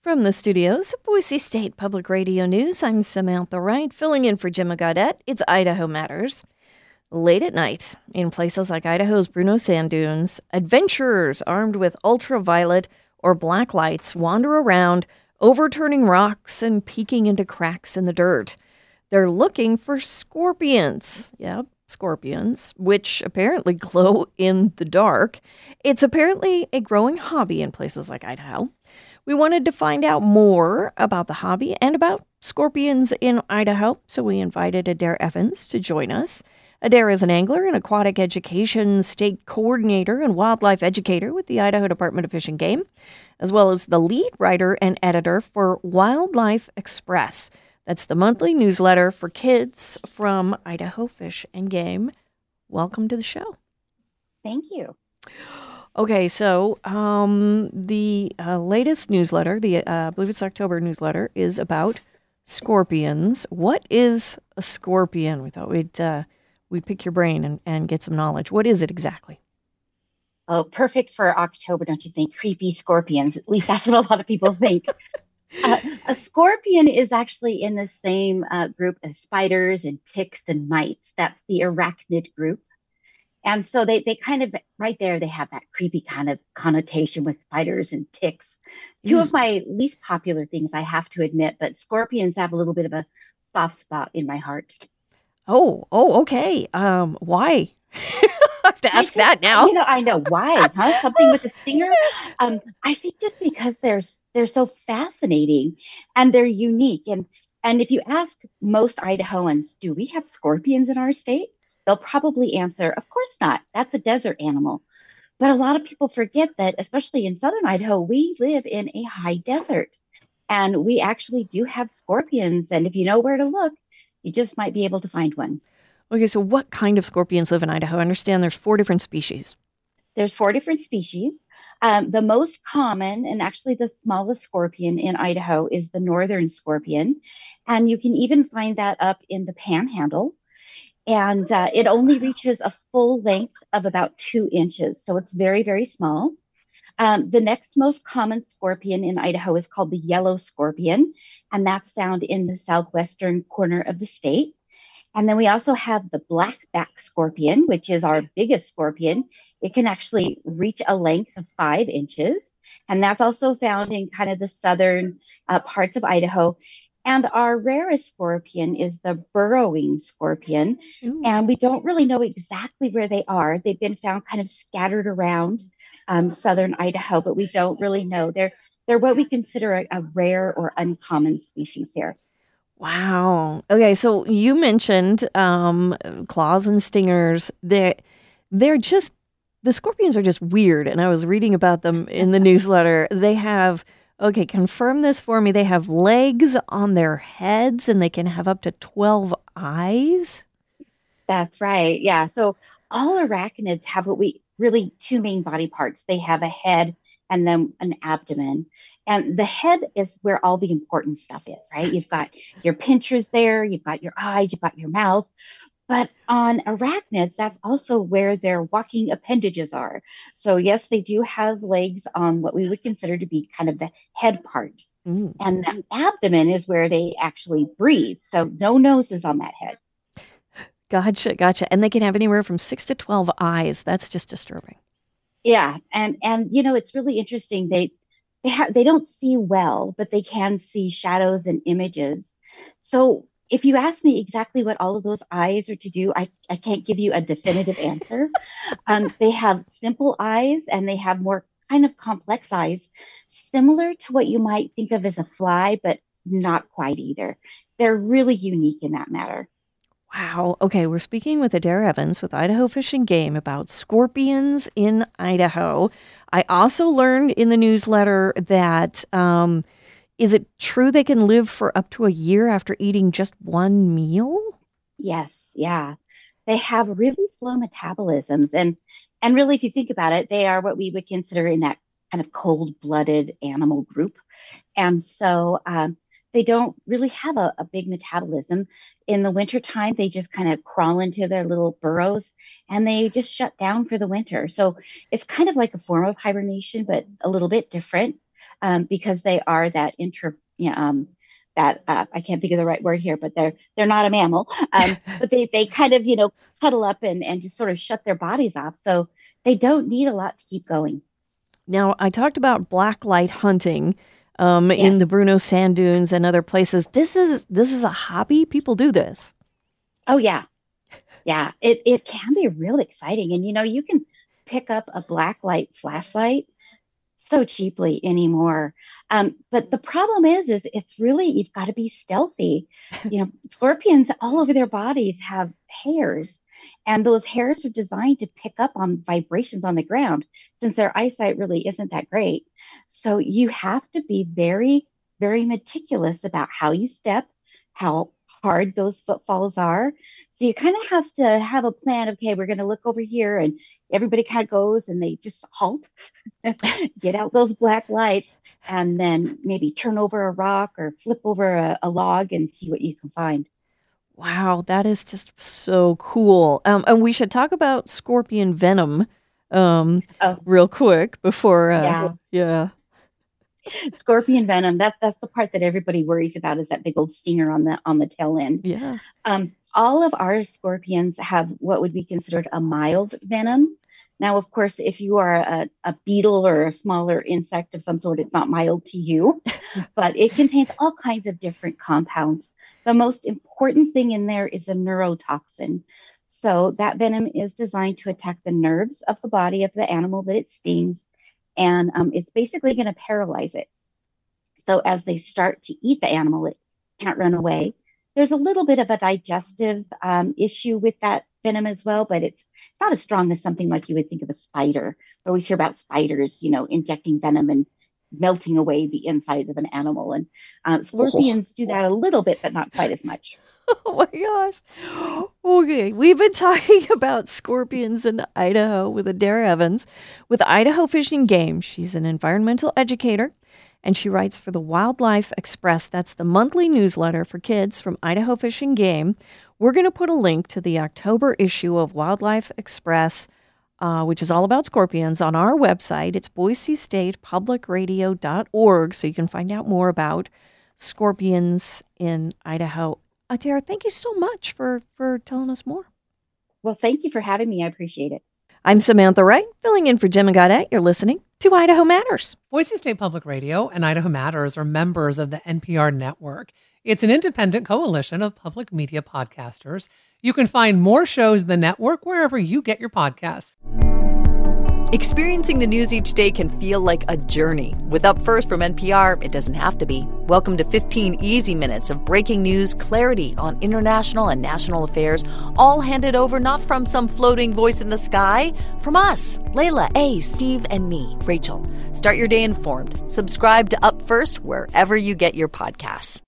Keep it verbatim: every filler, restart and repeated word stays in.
From the studios of Boise State Public Radio News, I'm Samantha Wright, filling in for Jim Gaudette. It's Idaho Matters. Late at night, in places like Idaho's Bruneau Sand Dunes, adventurers armed with ultraviolet or black lights wander around, overturning rocks and peeking into cracks in the dirt. They're looking for scorpions. Yep, scorpions, which apparently glow in the dark. It's apparently a growing hobby in places like Idaho. We wanted to find out more about the hobby and about scorpions in Idaho, so we invited Adair Evans to join us. Adair is an angler and aquatic education state coordinator and wildlife educator with the Idaho Department of Fish and Game, as well as the lead writer and editor for Wildlife Express. That's the monthly newsletter for kids from Idaho Fish and Game. Welcome to the show. Thank you. Okay, so um, the uh, latest newsletter, the uh, I believe it's October newsletter, is about scorpions. What is a scorpion? We thought we'd uh, we'd pick your brain and, and get some knowledge. What is it exactly? Oh, perfect for October, don't you think? Creepy scorpions. At least that's what a lot of people think. uh, a scorpion is actually in the same uh, group as spiders and ticks and mites. That's the arachnid group. And so they, they kind of, right there, they have that creepy kind of connotation with spiders and ticks. Two Mm. of my least popular things, I have to admit, but scorpions have a little bit of a soft spot in my heart. Oh, oh, okay. Um, why? I have to I ask just, that now. you know, I know why, huh? Something with a stinger. Um, I think just because they're they're so fascinating and they're unique. And and if you ask most Idahoans, do we have scorpions in our state? They'll probably answer, of course not. That's a desert animal. But a lot of people forget that, especially in southern Idaho, we live in a high desert. And we actually do have scorpions. And if you know where to look, you just might be able to find one. Okay, so what kind of scorpions live in Idaho? I understand there's four different species. There's four different species. Um, the most common and actually the smallest scorpion in Idaho is the northern scorpion. And you can even find that up in the Panhandle. And uh, it only reaches a full length of about two inches. So it's very, very small. Um, the next most common scorpion in Idaho is called the yellow scorpion, and that's found in the southwestern corner of the state. And then we also have the blackback scorpion, which is our biggest scorpion. It can actually reach a length of five inches. And that's also found in kind of the southern uh, parts of Idaho. And our rarest scorpion is the burrowing scorpion. Ooh. And we don't really know exactly where they are. They've been found kind of scattered around um, southern Idaho, but we don't really know. They're, they're what we consider a, a rare or uncommon species here. Wow. Okay, so you mentioned um, claws and stingers. They're, they're just, the scorpions are just weird. And I was reading about them in the newsletter. They have, okay, confirm this for me. They have legs on their heads and they can have up to twelve eyes. That's right. Yeah. So all arachnids have what we really two main body parts. They have a head and then an abdomen. And the head is where all the important stuff is, right? You've got your pinchers there, you've got your eyes, you've got your mouth. But on arachnids, that's also where their walking appendages are. So yes, they do have legs on what we would consider to be kind of the head part. Mm. And the abdomen is where they actually breathe. So no noses on that head. Gotcha, gotcha. And they can have anywhere from six to twelve eyes. That's just disturbing. Yeah. And and you know, it's really interesting. They they have they don't see well, but they can see shadows and images. So if you ask me exactly what all of those eyes are to do, I, I can't give you a definitive answer. Um, they have simple eyes and they have more kind of complex eyes, similar to what you might think of as a fly, but not quite either. They're really unique in that matter. Wow. Okay, we're speaking with Adair Evans with Idaho Fish and Game about scorpions in Idaho. I also learned in the newsletter that um, is it true they can live for up to a year after eating just one meal? Yes, yeah. They have really slow metabolisms. And and really, if you think about it, they are what we would consider in that kind of cold-blooded animal group. And so um, they don't really have a, a big metabolism. In the wintertime, they just kind of crawl into their little burrows and they just shut down for the winter. So it's kind of like a form of hibernation, but a little bit different. um, because they are that intra, you know, um, that uh, I can't think of the right word here, but they're they're not a mammal. Um, but they they kind of, you know, cuddle up and, and just sort of shut their bodies off. So they don't need a lot to keep going. Now, I talked about black light hunting um, Yes. in the Bruneau Sand Dunes and other places. This is this is a hobby. People do this. Oh yeah. Yeah. It it can be really exciting. And you know, you can pick up a black light flashlight so cheaply anymore. Um, but the problem is, is it's really, you've got to be stealthy. You know, scorpions all over their bodies have hairs, and those hairs are designed to pick up on vibrations on the ground since their eyesight really isn't that great. So you have to be very, very meticulous about how you step, how hard those footfalls are. So you kind of have to have a plan of, okay, we're going to look over here, and everybody kind of goes and they just halt, get out those black lights, and then maybe turn over a rock or flip over a, a log and see what you can find. Wow, that is just so cool. Um, and we should talk about scorpion venom um, Oh. real quick before. Uh, Yeah. yeah. Scorpion venom, that, that's the part that everybody worries about, is that big old stinger on the on the tail end. Yeah. Um, all of our scorpions have what would be considered a mild venom. Now, of course, if you are a, a beetle or a smaller insect of some sort, it's not mild to you, but it contains all kinds of different compounds. The most important thing in there is a neurotoxin. So that venom is designed to attack the nerves of the body of the animal that it stings, and um, it's basically going to paralyze it. So as they start to eat the animal, it can't run away. There's a little bit of a digestive um, issue with that venom as well, but it's it's not as strong as something like you would think of a spider. We always hear about spiders, you know, injecting venom and melting away the inside of an animal. And um, scorpions do that a little bit, but not quite as much. Oh my gosh. Okay, we've been talking about scorpions in Idaho with Adair Evans with Idaho Fish and Game. She's an environmental educator, and she writes for the Wildlife Express. That's the monthly newsletter for kids from Idaho Fish and Game. We're going to put a link to the October issue of Wildlife Express, uh, which is all about scorpions, on our website. It's boise state public radio dot org, so you can find out more about scorpions in Idaho. Adair, thank you so much for, for telling us more. Well, thank you for having me. I appreciate it. I'm Samantha Wright, filling in for Jim Gaudette. You're listening to Idaho Matters. Boise State Public Radio and Idaho Matters are members of the N P R network. It's an independent coalition of public media podcasters. You can find more shows in the network wherever you get your podcasts. Experiencing the news each day can feel like a journey. With Up First from N P R, it doesn't have to be. Welcome to fifteen easy minutes of breaking news, clarity on international and national affairs, all handed over not from some floating voice in the sky, from us, Layla, A, Steve, and me, Rachel. Start your day informed. Subscribe to Up First wherever you get your podcasts.